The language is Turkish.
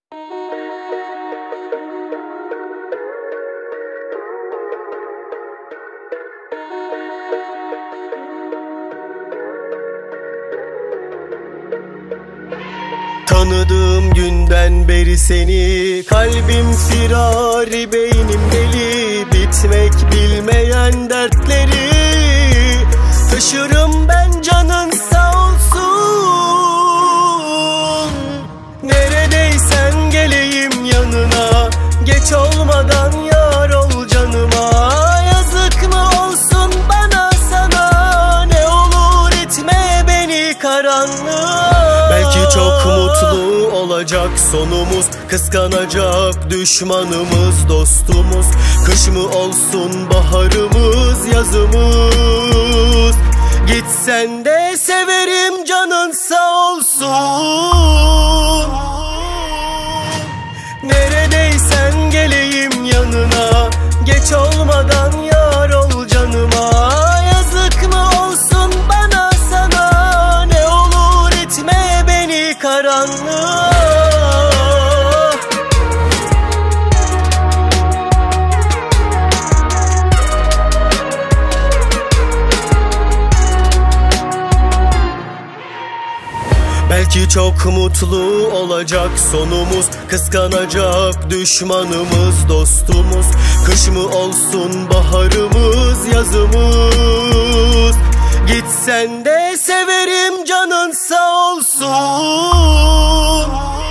Tanıdığım günden beri seni, kalbim firari, beynim deli. Bitmek bilmeyen dertleri taşırım ben, canın sağ olsun. Neredeysen geleyim yanına, geç olmadan yar ol canıma. Yazık mı olsun bana sana, ne olur itme beni karanlığa. Belki çok mutlu olacak sonumuz, kıskanacak düşmanımız dostumuz. Kış mı olsun baharımız, yazımız. Gitsen de severim, canın sağ olsun. Neredeysen geleyim yanına, geç olmadan yar ol canıma. Yazık mı olsun bana sana, ne olur itme beni karanlığa. Belki çok mutlu olacak sonumuz, kıskanacak düşmanımız dostumuz. Kış mı olsun baharımız, yazımız. Gitsen de severim, canın sağ olsun.